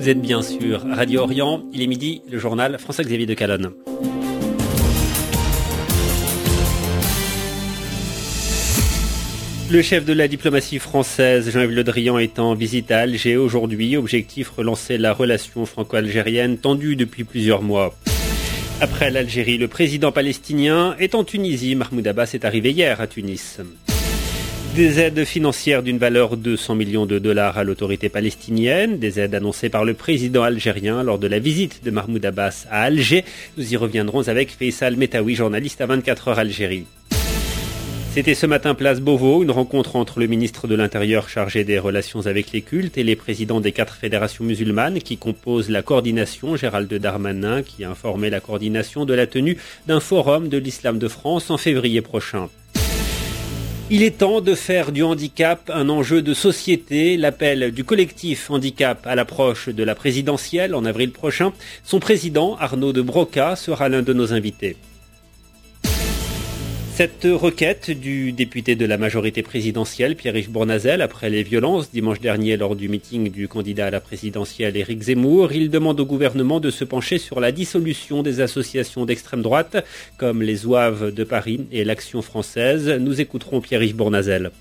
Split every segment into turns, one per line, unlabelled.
Vous êtes bien sûr Radio Orient, il est midi, le journal François-Xavier de Calonne. Le chef de la diplomatie française, Jean-Yves Le Drian, est en visite à Alger aujourd'hui. Objectif, relancer la relation franco-algérienne tendue depuis plusieurs mois. Après l'Algérie, le président palestinien est en Tunisie. Mahmoud Abbas est arrivé hier à Tunis. Des aides financières d'une valeur de 100 millions de dollars à l'autorité palestinienne, des aides annoncées par le président algérien lors de la visite de Mahmoud Abbas à Alger. Nous y reviendrons avec Faisal Metaoui, journaliste à 24 heures Algérie. C'était ce matin place Beauvau, une rencontre entre le ministre de l'Intérieur chargé des relations avec les cultes et les présidents des 4 fédérations musulmanes qui composent la coordination, Gérald Darmanin, qui a informé la coordination de la tenue d'un forum de l'islam de France en février prochain. Il est temps de faire du handicap un enjeu de société. L'appel du collectif handicap à l'approche de la présidentielle en avril prochain. Son président, Arnaud de Broca, sera l'un de nos invités. Cette requête du député de la majorité présidentielle, Pierre-Yves Bournazel, après les violences dimanche dernier lors du meeting du candidat à la présidentielle Éric Zemmour, il demande au gouvernement de se pencher sur la dissolution des associations d'extrême droite, comme les Zouaves de Paris et l'Action française. Nous écouterons Pierre-Yves Bournazel.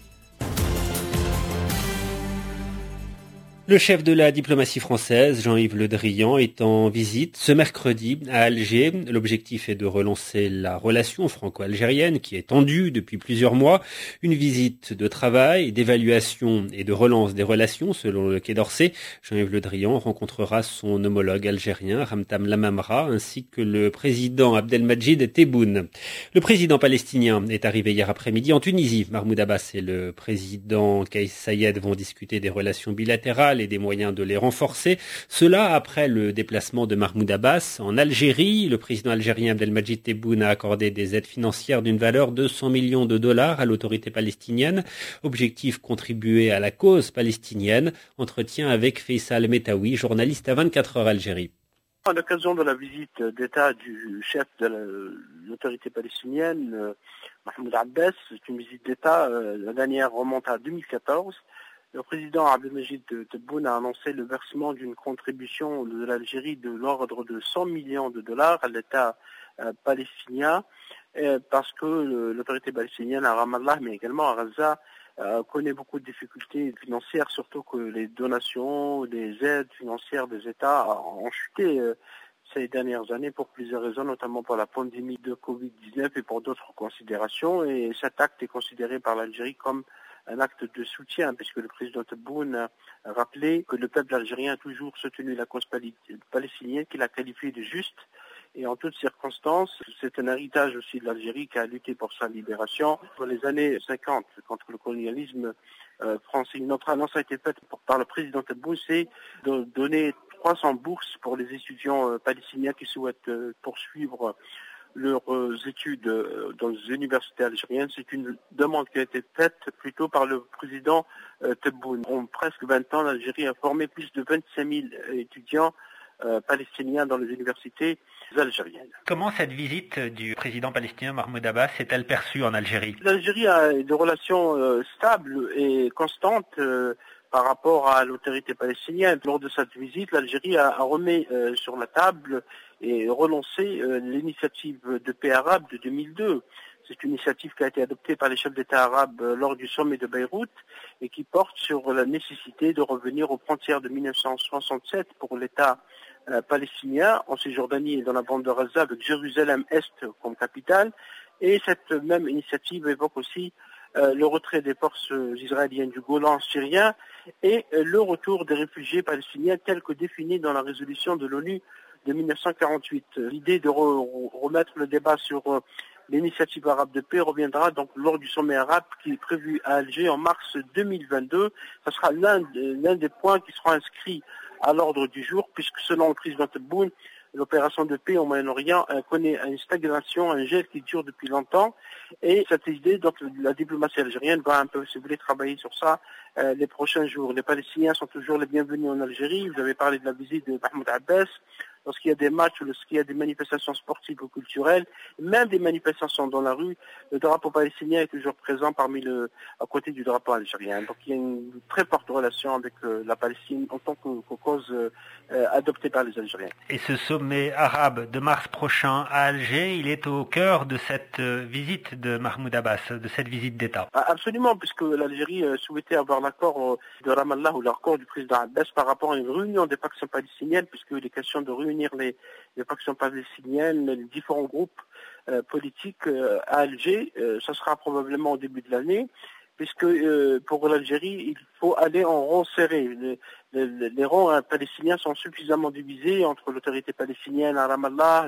Le chef de la diplomatie française, Jean-Yves Le Drian, est en visite ce mercredi à Alger. L'objectif est de relancer la relation franco-algérienne qui est tendue depuis plusieurs mois. Une visite de travail, d'évaluation et de relance des relations selon le Quai d'Orsay. Jean-Yves Le Drian rencontrera son homologue algérien, Ramtam Lamamra, ainsi que le président Abdelmadjid Tebboune. Le président palestinien est arrivé hier après-midi en Tunisie. Mahmoud Abbas et le président Kais Sayed vont discuter des relations bilatérales et des moyens de les renforcer. Cela après le déplacement de Mahmoud Abbas en Algérie. Le président algérien Abdelmadjid Tebboune a accordé des aides financières d'une valeur de 100 millions de dollars à l'autorité palestinienne. Objectif, contribuer à la cause palestinienne. Entretien avec Faisal Metaoui, journaliste à 24 heures Algérie.
À l'occasion de la visite d'État du chef de l'autorité palestinienne, Mahmoud Abbas, c'est une visite d'État, la dernière remonte à 2014. Le président Abdelmadjid Tebboune a annoncé le versement d'une contribution de l'Algérie de l'ordre de 100 millions de dollars à l'État palestinien parce que l'autorité palestinienne à Ramallah, mais également à Gaza, connaît beaucoup de difficultés financières, surtout que les donations, les aides financières des États ont chuté ces dernières années pour plusieurs raisons, notamment pour la pandémie de Covid-19 et pour d'autres considérations. Et cet acte est considéré par l'Algérie comme un acte de soutien, puisque le président Tebboune a rappelé que le peuple algérien a toujours soutenu la cause palestinienne, qu'il a qualifiée de juste. Et en toutes circonstances, c'est un héritage aussi de l'Algérie qui a lutté pour sa libération. Dans les années 50, contre le colonialisme français, une autre annonce a été faite par le président Tebboune, c'est de donner 300 bourses pour les étudiants palestiniens qui souhaitent poursuivre leurs études dans les universités algériennes. C'est une demande qui a été faite plutôt par le président Tebboune. En presque 20 ans, l'Algérie a formé plus de 25 000 étudiants palestiniens dans les universités algériennes.
Comment cette visite du président palestinien Mahmoud Abbas est-elle perçue en Algérie ?
L'Algérie a des relations stables et constantes par rapport à l'autorité palestinienne. Lors de cette visite, l'Algérie a remis sur la table et relancé l'initiative de paix arabe de 2002. C'est une initiative qui a été adoptée par les chefs d'État arabes lors du sommet de Beyrouth et qui porte sur la nécessité de revenir aux frontières de 1967 pour l'État palestinien en Cisjordanie et dans la bande de Gaza avec Jérusalem-Est comme capitale. Et cette même initiative évoque aussi le retrait des forces israéliennes du Golan syrien et le retour des réfugiés palestiniens tels que définis dans la résolution de l'ONU de 1948. L'idée de remettre le débat sur l'initiative arabe de paix reviendra donc lors du sommet arabe qui est prévu à Alger en mars 2022. Ce sera l'un des points qui sera inscrit à l'ordre du jour, puisque selon le président Tebboune, l'opération de paix au Moyen-Orient connaît une stagnation, un gel qui dure depuis longtemps. Et cette idée, donc la diplomatie algérienne va un peu, si vous voulez, travailler sur ça les prochains jours. Les Palestiniens sont toujours les bienvenus en Algérie. Vous avez parlé de la visite de Mahmoud Abbas. lorsqu'il y a des matchs, lorsqu'il y a des manifestations sportives ou culturelles, même des manifestations dans la rue, le drapeau palestinien est toujours présent à côté du drapeau algérien. Donc il y a une très forte relation avec la Palestine en tant que cause adoptée par les Algériens.
Et ce sommet arabe de mars prochain à Alger, il est au cœur de cette visite de Mahmoud Abbas, de cette visite d'État.
Absolument, puisque l'Algérie souhaitait avoir l'accord de Ramallah ou l'accord du président Abbas par rapport à une réunion des factions palestiniennes, puisqu'il est question de réunir les factions palestiniennes, les différents groupes politiques à Alger. Ça sera probablement au début de l'année, puisque pour l'Algérie, il faut aller en rang serré. Les rangs palestiniens sont suffisamment divisés entre l'autorité palestinienne à Ramallah,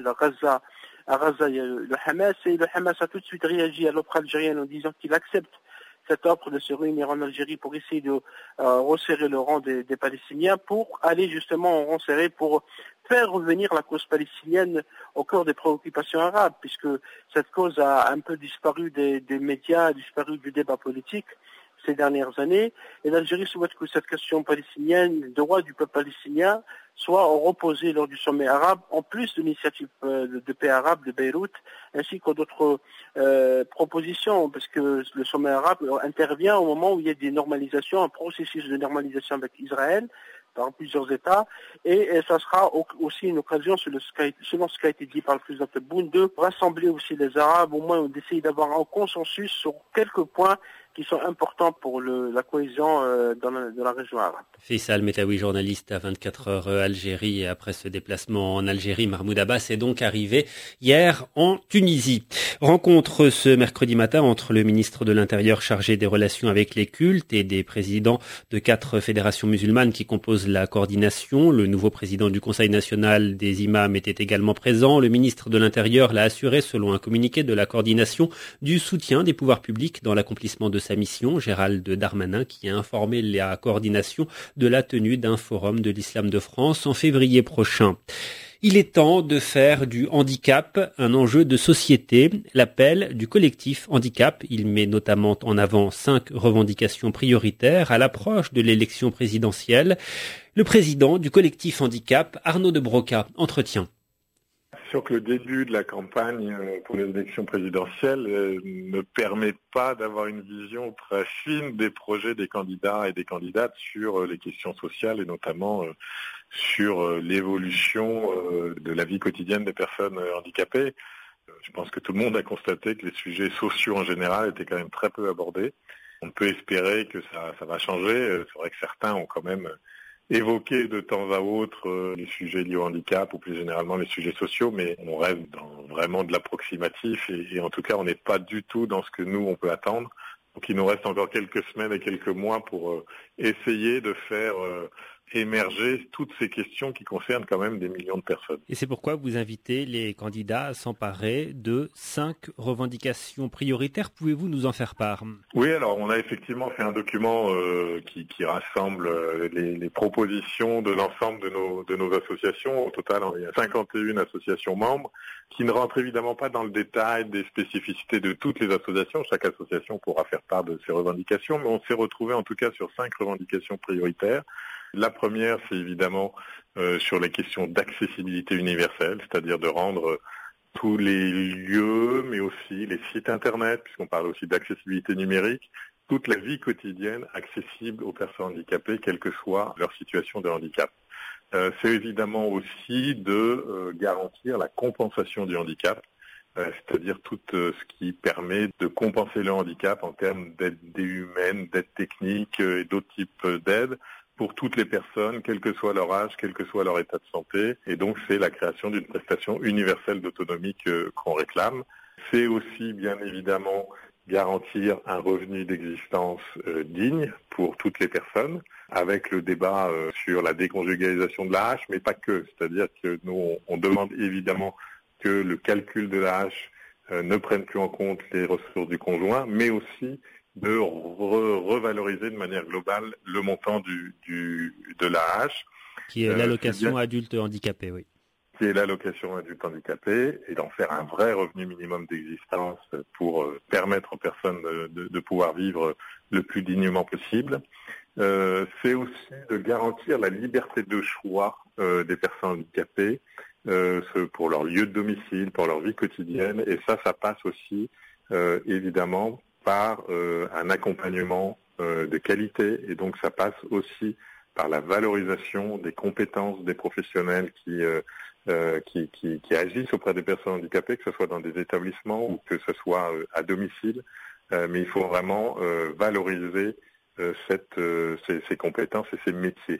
à Gaza, il y a le Hamas, et le Hamas a tout de suite réagi à l'offre algérienne en disant qu'il accepte cette offre de se réunir en Algérie pour essayer de resserrer le rang des Palestiniens, pour aller justement en rang serré, pour faire revenir la cause palestinienne au cœur des préoccupations arabes, puisque cette cause a un peu disparu des médias, disparu du débat politique ces dernières années, et l'Algérie souhaite que cette question palestinienne, le droit du peuple palestinien, soit reposé lors du sommet arabe, en plus de l'initiative de paix arabe de Beyrouth, ainsi que d'autres propositions, parce que le sommet arabe intervient au moment où il y a des normalisations, un processus de normalisation avec Israël, par plusieurs États, et ça sera aussi une occasion, selon ce qui a été dit par le président Tebboune, de rassembler aussi les Arabes, au moins d'essayer d'avoir un consensus sur quelques points qui sont importants pour la cohésion dans la région arabe.
Faisal Metaoui, journaliste à 24 heures Algérie, et après ce déplacement en Algérie, Mahmoud Abbas est donc arrivé hier en Tunisie. Rencontre ce mercredi matin entre le ministre de l'Intérieur chargé des relations avec les cultes et des présidents de 4 fédérations musulmanes qui composent la coordination. Le nouveau président du Conseil national des imams était également présent. Le ministre de l'Intérieur l'a assuré, selon un communiqué de la coordination, du soutien des pouvoirs publics dans l'accomplissement de sa mission. Gérald Darmanin, qui a informé la coordination de la tenue d'un forum de l'islam de France en février prochain. Il est temps de faire du handicap un enjeu de société. L'appel du collectif Handicap, il met notamment en avant 5 revendications prioritaires à l'approche de l'élection présidentielle. Le président du collectif Handicap, Arnaud de Broca, entretient.
C'est sûr que le début de la campagne pour les élections présidentielles ne permet pas d'avoir une vision très fine des projets des candidats et des candidates sur les questions sociales et notamment sur l'évolution de la vie quotidienne des personnes handicapées. Je pense que tout le monde a constaté que les sujets sociaux en général étaient quand même très peu abordés. On peut espérer que ça va changer. C'est vrai que certains ont quand même évoqué de temps à autre les sujets liés au handicap ou plus généralement les sujets sociaux, mais on reste dans vraiment de l'approximatif et en tout cas on n'est pas du tout dans ce que nous on peut attendre. Donc il nous reste encore quelques semaines et quelques mois pour essayer de faire émerger toutes ces questions qui concernent quand même des millions de personnes.
Et c'est pourquoi vous invitez les candidats à s'emparer de 5 revendications prioritaires. Pouvez-vous nous en faire part ?
Oui, alors on a effectivement fait un document qui rassemble les propositions de l'ensemble de nos associations. Au total, il y a 51 associations membres qui ne rentrent évidemment pas dans le détail des spécificités de toutes les associations. Chaque association pourra faire part de ses revendications, mais on s'est retrouvé en tout cas sur 5 revendications prioritaires. La première, c'est évidemment sur les questions d'accessibilité universelle, c'est-à-dire de rendre tous les lieux, mais aussi les sites Internet, puisqu'on parle aussi d'accessibilité numérique, toute la vie quotidienne accessible aux personnes handicapées, quelle que soit leur situation de handicap. C'est évidemment aussi de garantir la compensation du handicap, c'est-à-dire tout ce qui permet de compenser le handicap en termes d'aide humaine, d'aide technique et d'autres types d'aides, pour toutes les personnes, quel que soit leur âge, quel que soit leur état de santé. Et donc, c'est la création d'une prestation universelle d'autonomie qu'on réclame. C'est aussi, bien évidemment, garantir un revenu d'existence digne pour toutes les personnes, avec le débat sur la déconjugalisation de l'AH, mais pas que. C'est-à-dire que nous, on demande évidemment que le calcul de l'AH ne prenne plus en compte les ressources du conjoint, mais aussi de revaloriser de manière globale le montant de l'AH.
Qui est l'allocation adulte handicapé, oui.
Qui est l'allocation adulte handicapé, et d'en faire un vrai revenu minimum d'existence pour permettre aux personnes de pouvoir vivre le plus dignement possible. c'est aussi de garantir la liberté de choix des personnes handicapées pour leur lieu de domicile, pour leur vie quotidienne. Et ça passe aussi évidemment par un accompagnement de qualité. Et donc ça passe aussi par la valorisation des compétences des professionnels qui agissent auprès des personnes handicapées, que ce soit dans des établissements ou que ce soit à domicile. Mais il faut vraiment valoriser ces compétences et ces métiers.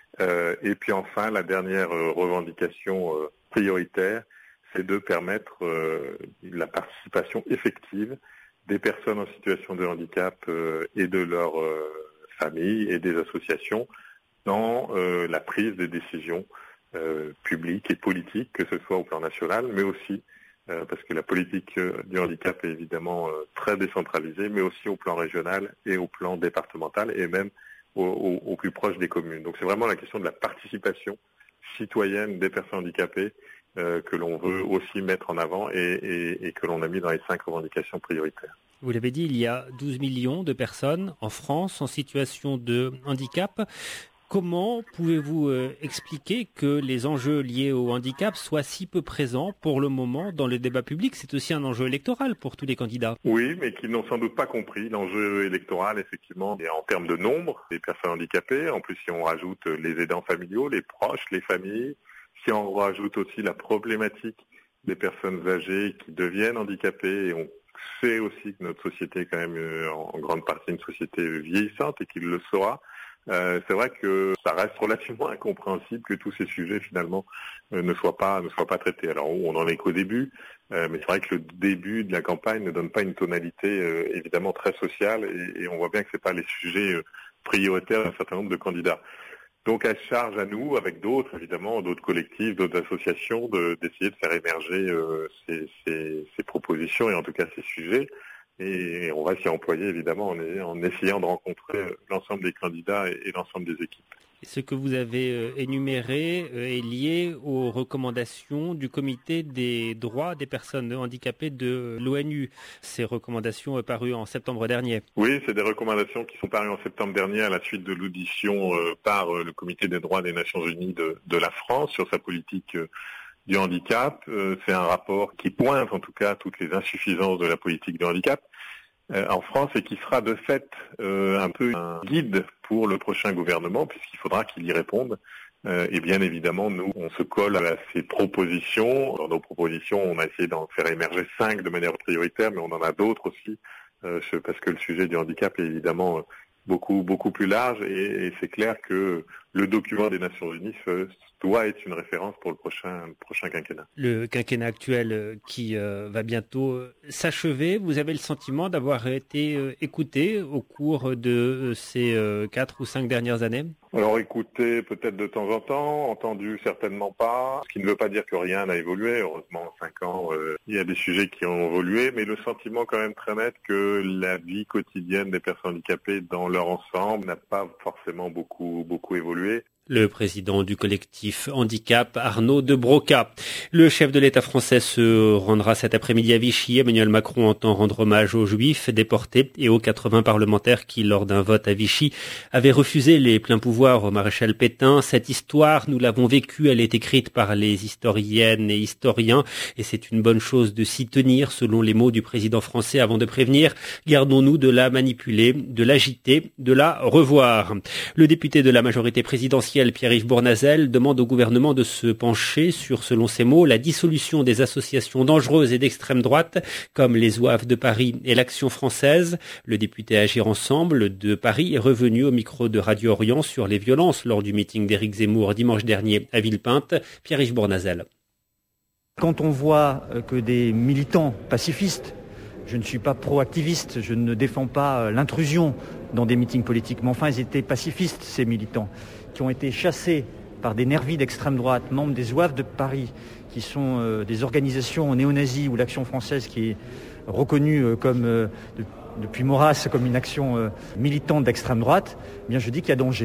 Et puis enfin, la dernière revendication prioritaire, c'est de permettre la participation effective des personnes en situation de handicap et de leurs familles et des associations dans la prise des décisions publiques et politiques, que ce soit au plan national, mais aussi parce que la politique du handicap est évidemment très décentralisée, mais aussi au plan régional et au plan départemental et même au plus proche des communes. Donc c'est vraiment la question de la participation citoyenne des personnes handicapées que l'on veut aussi mettre en avant et que l'on a mis dans les 5 revendications prioritaires.
Vous l'avez dit, il y a 12 millions de personnes en France en situation de handicap. Comment pouvez-vous expliquer que les enjeux liés au handicap soient si peu présents pour le moment dans le débat public? C'est aussi un enjeu électoral pour tous les candidats.
Oui, mais qui n'ont sans doute pas compris l'enjeu électoral, effectivement, et en termes de nombre des personnes handicapées. En plus, si on rajoute les aidants familiaux, les proches, les familles, si on rajoute aussi la problématique des personnes âgées qui deviennent handicapées, et on sait aussi que notre société est quand même en grande partie une société vieillissante et qu'il le sera. C'est vrai que ça reste relativement incompréhensible que tous ces sujets finalement ne soient pas traités. Alors on en est qu'au début, mais c'est vrai que le début de la campagne ne donne pas une tonalité évidemment très sociale et on voit bien que c'est pas les sujets prioritaires d'un certain nombre de candidats. Donc à charge à nous, avec d'autres évidemment, d'autres collectifs, d'autres associations, d'essayer de faire émerger ces propositions et en tout cas ces sujets. Et on va s'y employer évidemment en essayant de rencontrer l'ensemble des candidats et l'ensemble des équipes.
Ce que vous avez énuméré est lié aux recommandations du Comité des droits des personnes handicapées de l'ONU. Ces recommandations parues en septembre dernier.
Oui, c'est des recommandations qui sont parues en septembre dernier à la suite de l'audition par le Comité des droits des Nations Unies de la France sur sa politique du handicap. C'est un rapport qui pointe en tout cas toutes les insuffisances de la politique du handicap en France et qui sera de fait un peu un guide pour le prochain gouvernement puisqu'il faudra qu'il y réponde. Et bien évidemment, nous, on se colle à ces propositions. Dans nos propositions, on a essayé d'en faire émerger 5 de manière prioritaire, mais on en a d'autres aussi parce que le sujet du handicap est évidemment beaucoup plus large et c'est clair que le document des Nations Unies doit être une référence pour le prochain quinquennat.
Le quinquennat actuel qui va bientôt s'achever, vous avez le sentiment d'avoir été écouté au cours de ces 4 ou 5 dernières années?
Alors écouté peut-être de temps en temps, entendu certainement pas, ce qui ne veut pas dire que rien n'a évolué. Heureusement, en 5 ans, il y a des sujets qui ont évolué, mais le sentiment quand même très net que la vie quotidienne des personnes handicapées dans leur ensemble n'a pas forcément beaucoup évolué.
Le président du collectif Handicap, Arnaud de Broca. Le chef de l'État français se rendra cet après-midi à Vichy. Emmanuel Macron entend rendre hommage aux Juifs déportés et aux 80 parlementaires qui, lors d'un vote à Vichy, avaient refusé les pleins pouvoirs au maréchal Pétain. Cette histoire, nous l'avons vécue, elle est écrite par les historiennes et historiens et c'est une bonne chose de s'y tenir, selon les mots du président français avant de prévenir. Gardons-nous de la manipuler, de l'agiter, de la revoir. Le député de la majorité présidentielle Pierre-Yves Bournazel demande au gouvernement de se pencher sur, selon ses mots, la dissolution des associations dangereuses et d'extrême droite, comme les Zouaves de Paris et l'Action française. Le député Agir Ensemble de Paris est revenu au micro de Radio Orient sur les violences lors du meeting d'Éric Zemmour dimanche dernier à Villepinte. Pierre-Yves Bournazel.
Quand on voit que des militants pacifistes, je ne suis pas pro-activiste, je ne défends pas l'intrusion dans des meetings politiques, mais enfin ils étaient pacifistes, ces militants, qui ont été chassés par des nervis d'extrême droite, membres des Zouaves de Paris, qui sont des organisations néo-nazies ou l'Action française qui est reconnue depuis Maurras comme une action militante d'extrême droite, eh bien je dis qu'il y a danger.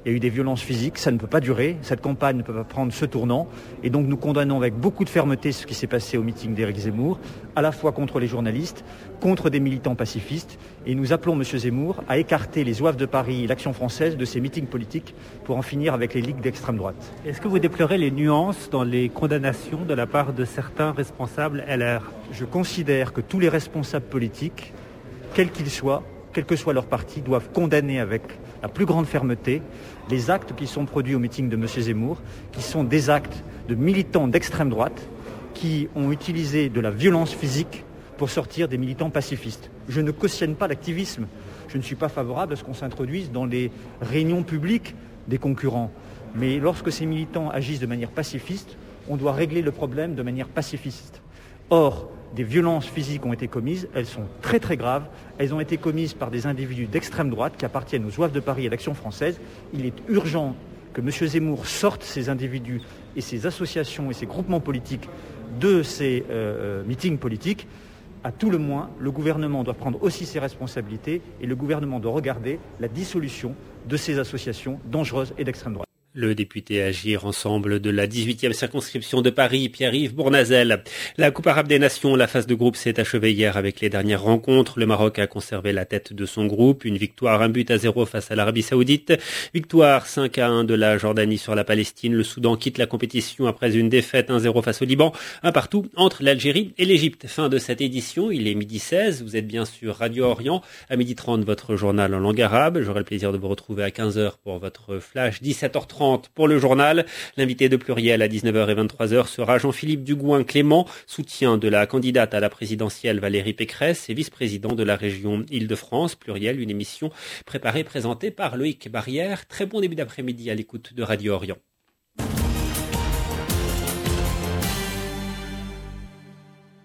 Il y a eu des violences physiques, ça ne peut pas durer, cette campagne ne peut pas prendre ce tournant. Et donc nous condamnons avec beaucoup de fermeté ce qui s'est passé au meeting d'Éric Zemmour, à la fois contre les journalistes, contre des militants pacifistes. Et nous appelons M. Zemmour à écarter les Zouaves de Paris et l'Action française de ces meetings politiques pour en finir avec les ligues d'extrême droite.
Est-ce que vous déplorez les nuances dans les condamnations de la part de certains responsables LR ?
Je considère que tous les responsables politiques, quels qu'ils soient, quel que soit leur parti, doivent condamner avec la plus grande fermeté les actes qui sont produits au meeting de M. Zemmour, qui sont des actes de militants d'extrême droite qui ont utilisé de la violence physique pour sortir des militants pacifistes. Je ne cautionne pas l'activisme. Je ne suis pas favorable à ce qu'on s'introduise dans les réunions publiques des concurrents. Mais lorsque ces militants agissent de manière pacifiste, on doit régler le problème de manière pacifiste. Or, des violences physiques ont été commises, elles sont très très graves, elles ont été commises par des individus d'extrême droite qui appartiennent aux Zouaves de Paris et à l'Action française. Il est urgent que M. Zemmour sorte ces individus et ces associations et ces groupements politiques de ces meetings politiques. À tout le moins, le gouvernement doit prendre aussi ses responsabilités et le gouvernement doit regarder la dissolution de ces associations dangereuses et d'extrême droite.
Le député Agir Ensemble de la 18e circonscription de Paris, Pierre-Yves Bournazel. La Coupe arabe des nations, la phase de groupe s'est achevée hier avec les dernières rencontres. Le Maroc a conservé la tête de son groupe. Une victoire 1-0 face à l'Arabie Saoudite. Victoire 5-1 de la Jordanie sur la Palestine. Le Soudan quitte la compétition après une défaite 1-0 face au Liban. Un partout entre l'Algérie et l'Égypte. Fin de cette édition. Il est 12h16. Vous êtes bien sur Radio Orient. À 12h30, votre journal en langue arabe. J'aurai le plaisir de vous retrouver à 15h pour votre flash. 17h30 pour le journal. L'invité de Pluriel à 19h et 23h sera Jean-Philippe Dugouin-Clément, soutien de la candidate à la présidentielle Valérie Pécresse et vice-président de la région Île-de-France. Pluriel, une émission préparée et présentée par Loïc Barrière. Très bon début d'après-midi à l'écoute de Radio Orient.